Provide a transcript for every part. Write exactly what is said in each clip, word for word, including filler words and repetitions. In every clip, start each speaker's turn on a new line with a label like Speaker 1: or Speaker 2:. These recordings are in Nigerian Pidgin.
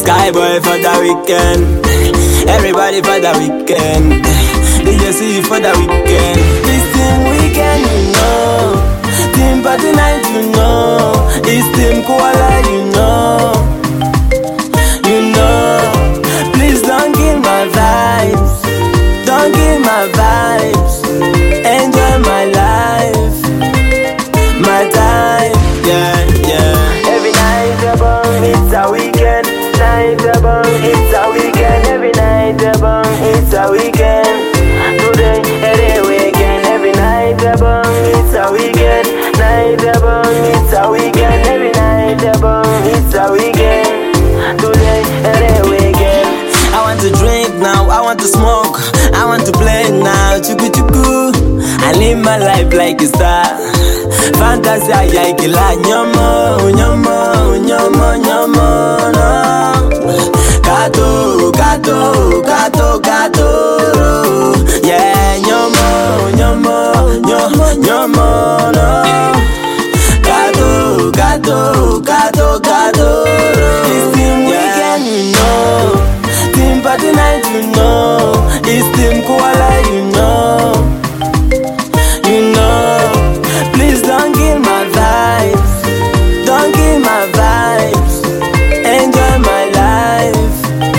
Speaker 1: Skyboy for the weekend. Everybody for the weekend. D J C for the weekend. This team weekend, you know. Team party night, you know. It's team koala, you know. You know. Please don't kill my vibes. Don't kill my vibes. Enjoy my life. My time, yeah, yeah. Every night above, it's a weekend. Night above, it's a weekend. Every night above, it's a weekend. Today, every weekend. Every night above, it's a weekend. Night above, it's a weekend. Every night above, it's a weekend. Today, every weekend. I want to drink now, I want to smoke, I want to play now, chuku chuku. I live my life like a star. Fantasy, I like it like nyomo, nyomo, nyomo, nyomo, no. Kato, kato, kato, kato. Yeah, nyomo, nyomo, nyomo, nyomo, no. Kato, kato, kato, kato. It's team weekend, you know. Team party night, you know. It's team koala, you know. You know. Please don't kill my vibes. Don't kill my vibes. Enjoy my life.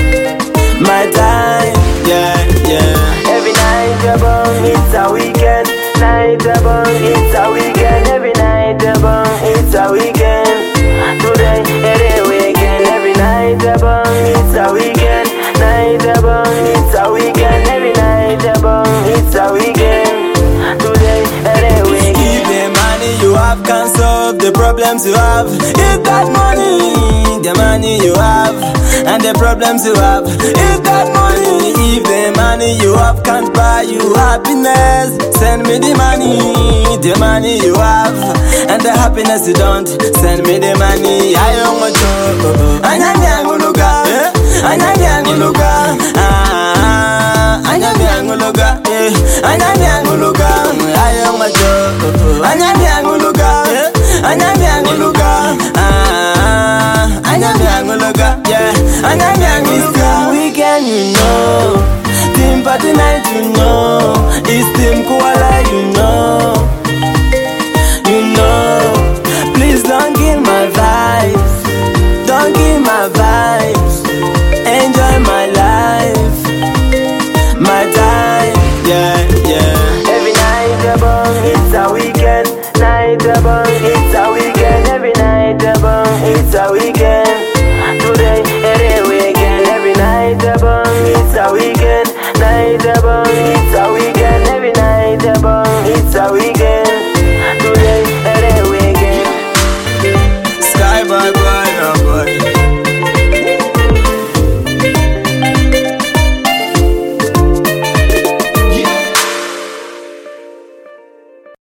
Speaker 1: My time. Yeah, yeah. Every night above, it's a weekend. Night above, it's a weekend. Every night above, it's a weekend. Today, every weekend. Every night above, it's a weekend. Night above, it's a weekend. Every night above, it's a weekend. Today, every weekend. If the money you have can solve the problems you have, if that money, the money you have, and the problems you have, if that money, if the money you have can't buy you happiness, send me the money, the money you have, and the happiness you don't, send me the money. I don't want to. Anyanguluga, anyanguluga, ah, anyanguluga, eh, anyanguluga. I don't want to. Anyanguluga, anyanguluga, ah, anyanguluga, yeah, anyanguluga. Weekend, you know. Team party night, you know. It's team koala, you know. You know. Please don't kill my vibes. Don't kill my vibes. Enjoy my life. My time. Yeah, yeah. Every night above, it's a weekend. Night above, it's a weekend. Every night above, it's a weekend. Today, every weekend. Every night above, it's a weekend. Night above,